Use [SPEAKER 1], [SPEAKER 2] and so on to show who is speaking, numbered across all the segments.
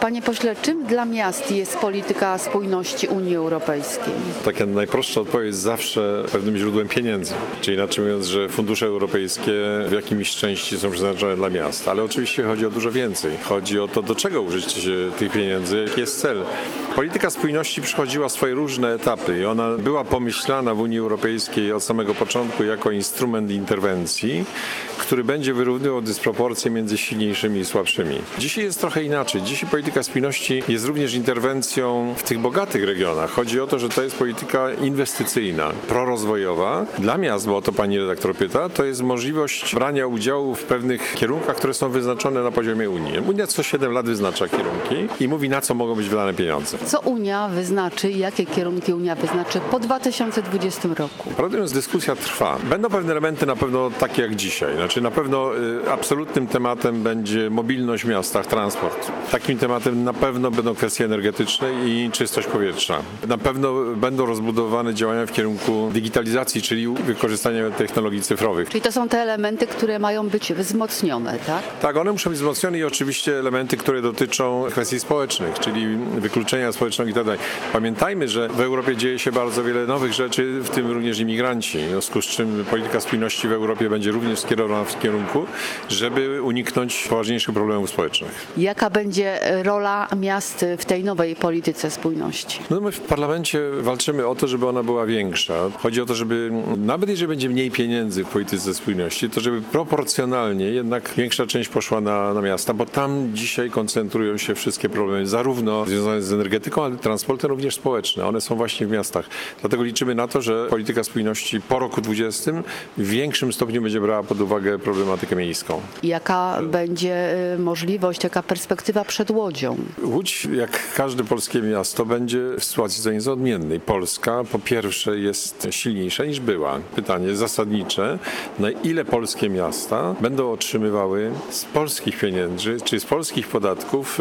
[SPEAKER 1] Panie pośle, czym dla miast jest polityka spójności Unii Europejskiej?
[SPEAKER 2] Taka najprostsza odpowiedź jest zawsze pewnym źródłem pieniędzy. Czyli inaczej mówiąc, że fundusze europejskie w jakimś części są przeznaczone dla miast. Ale oczywiście chodzi o dużo więcej. Chodzi o to, do czego użyć tych pieniędzy, jaki jest cel. Polityka spójności przychodziła w swoje różne etapy i ona była pomyślana w Unii Europejskiej od samego początku jako instrument interwencji, który będzie wyrównywał dysproporcje między silniejszymi i słabszymi. Dzisiaj jest trochę inaczej. Dzisiaj polityka spójności jest również interwencją w tych bogatych regionach. Chodzi o to, że to jest polityka inwestycyjna, prorozwojowa. Dla miast, bo o to pani redaktor pyta, to jest możliwość brania udziału w pewnych kierunkach, które są wyznaczone na poziomie Unii. Unia co 7 lat wyznacza kierunki i mówi, na co mogą być wydane pieniądze.
[SPEAKER 1] Co Unia wyznaczy, jakie kierunki Unia wyznaczy po 2020 roku?
[SPEAKER 2] Prawdą jest, dyskusja trwa. Będą pewne elementy na pewno takie jak dzisiaj. Znaczy na pewno absolutnym tematem będzie mobilność w miastach, transport. Takim tematem na pewno będą kwestie energetyczne i czystość powietrza. Na pewno będą rozbudowane działania w kierunku digitalizacji, czyli wykorzystania technologii cyfrowych.
[SPEAKER 1] Czyli to są te elementy, które mają być wzmocnione, tak?
[SPEAKER 2] Tak, one muszą być wzmocnione i oczywiście elementy, które dotyczą kwestii społecznych, czyli wykluczenia społecznego i tak dalej. Pamiętajmy, że w Europie dzieje się bardzo wiele nowych rzeczy, w tym również imigranci. W związku z czym polityka spójności w Europie będzie również skierowana w kierunku, żeby uniknąć poważniejszych problemów społecznych.
[SPEAKER 1] Jaka będzie rola miast w tej nowej polityce spójności?
[SPEAKER 2] No my w parlamencie walczymy o to, żeby ona była większa. Chodzi o to, żeby nawet jeżeli będzie mniej pieniędzy w polityce spójności, to żeby proporcjonalnie jednak większa część poszła na miasta, bo tam dzisiaj koncentrują się wszystkie problemy, zarówno związane z energetyką, ale transportem również społeczne. One są właśnie w miastach. Dlatego liczymy na to, że polityka spójności po roku 2020 w większym stopniu będzie brała pod uwagę problematykę miejską.
[SPEAKER 1] Jaka będzie możliwość, jaka perspektywa przed Łodzią?
[SPEAKER 2] Łódź, jak każde polskie miasto, będzie w sytuacji co nieco odmiennej. Polska po pierwsze jest silniejsza niż była. Pytanie zasadnicze, na ile polskie miasta będą otrzymywały z polskich pieniędzy, czy z polskich podatków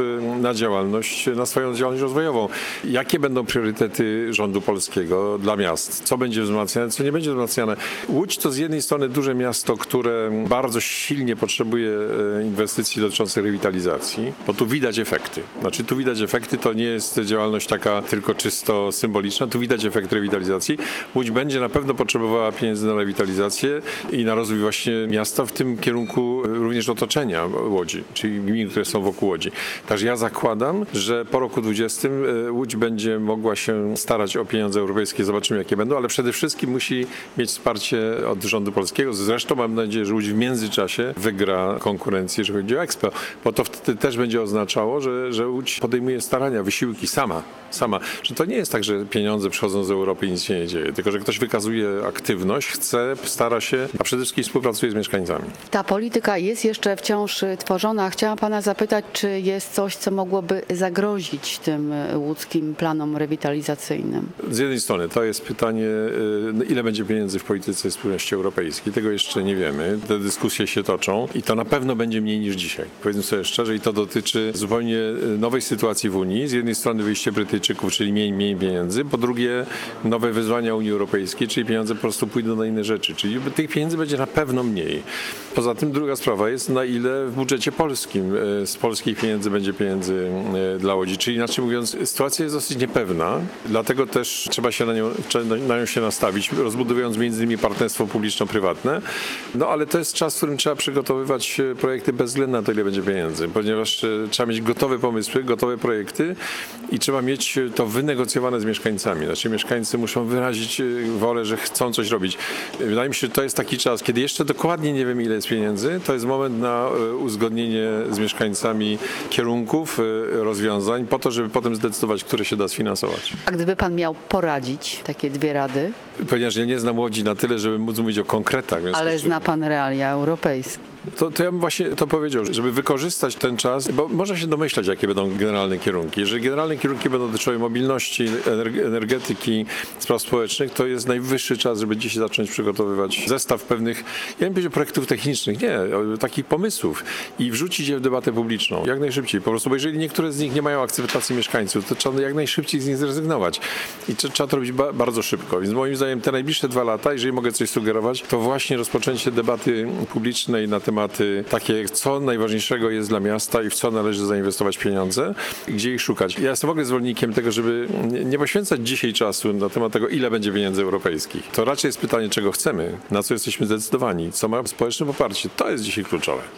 [SPEAKER 2] na swoją działalność rozwojową. Jakie będą priorytety rządu polskiego dla miast? Co będzie wzmacniane, co nie będzie wzmacniane? Łódź to z jednej strony duże miasto, które bardzo silnie potrzebuje inwestycji dotyczących rewitalizacji, bo tu widać efekty. Znaczy tu widać efekty, to nie jest działalność taka tylko czysto symboliczna, tu widać efekt rewitalizacji. Łódź będzie na pewno potrzebowała pieniędzy na rewitalizację i na rozwój właśnie miasta, w tym kierunku również otoczenia Łodzi, czyli gmin, które są wokół Łodzi. Także ja zakładam, że po roku 2020 Łódź będzie mogła się starać o pieniądze europejskie, zobaczymy jakie będą, ale przede wszystkim musi mieć wsparcie od rządu polskiego. Zresztą mam nadzieję, że Łódź w międzyczasie wygra konkurencję, jeżeli chodzi o Expo, bo to wtedy też będzie oznaczało, że Łódź podejmuje starania, wysiłki sama. Że to nie jest tak, że pieniądze przychodzą z Europy i nic się nie dzieje, tylko że ktoś wykazuje aktywność, chce, stara się, a przede wszystkim współpracuje z mieszkańcami.
[SPEAKER 1] Ta polityka jest jeszcze wciąż tworzona. Chciałam pana zapytać, czy jest coś, co mogłoby zagrozić tym łódzkim planom rewitalizacyjnym?
[SPEAKER 2] Z jednej strony to jest pytanie, ile będzie pieniędzy w polityce spójności europejskiej. Tego jeszcze nie wiemy. Te dyskusje się toczą i to na pewno będzie mniej niż dzisiaj. Powiedzmy sobie szczerze, i to dotyczy zupełnie nowej sytuacji w Unii. Z jednej strony wyjście Brytyjczyków, czyli mniej pieniędzy. Po drugie nowe wyzwania Unii Europejskiej, czyli pieniądze po prostu pójdą na inne rzeczy. Czyli tych pieniędzy będzie na pewno mniej. Poza tym druga sprawa jest, na ile w budżecie polskim z polskich pieniędzy będzie pieniędzy dla Łodzi. Czyli inaczej mówiąc, sytuacja jest dosyć niepewna, dlatego też trzeba się na nią się nastawić, rozbudowując między innymi partnerstwo publiczno-prywatne. No ale to jest czas, w którym trzeba przygotowywać projekty bez względu na to, ile będzie pieniędzy, ponieważ trzeba mieć gotowe pomysły, gotowe projekty i trzeba mieć to wynegocjowane z mieszkańcami. Znaczy mieszkańcy muszą wyrazić wolę, że chcą coś robić. Wydaje mi się, że to jest taki czas, kiedy jeszcze dokładnie nie wiem, ile jest pieniędzy, to jest moment na uzgodnienie z mieszkańcami kierunków, rozwiązań, po to, żeby potem zdecydować, które się da sfinansować.
[SPEAKER 1] A gdyby pan miał poradzić takie 2 rady?
[SPEAKER 2] Ponieważ ja nie znam Łodzi na tyle, żeby móc mówić o konkretach.
[SPEAKER 1] Ale zna pan realia europejskie.
[SPEAKER 2] To ja bym właśnie to powiedział, żeby wykorzystać ten czas, bo można się domyślać, jakie będą generalne kierunki. Jeżeli generalne kierunki będą dotyczyły mobilności, energetyki, spraw społecznych, to jest najwyższy czas, żeby dzisiaj zacząć przygotowywać zestaw pewnych, ja bym powiedział projektów technicznych, nie, takich pomysłów i wrzucić je w debatę publiczną jak najszybciej. Po prostu, bo jeżeli niektóre z nich nie mają akceptacji mieszkańców, to trzeba jak najszybciej z nich zrezygnować. I trzeba to robić bardzo szybko. Więc moim zdaniem te najbliższe 2 lata, jeżeli mogę coś sugerować, to właśnie rozpoczęcie debaty publicznej na temat tematy takie, co najważniejszego jest dla miasta i w co należy zainwestować pieniądze i gdzie ich szukać. Ja jestem w ogóle zwolennikiem tego, żeby nie poświęcać dzisiaj czasu na temat tego, ile będzie pieniędzy europejskich. To raczej jest pytanie, czego chcemy, na co jesteśmy zdecydowani, co ma społeczne poparcie. To jest dzisiaj kluczowe.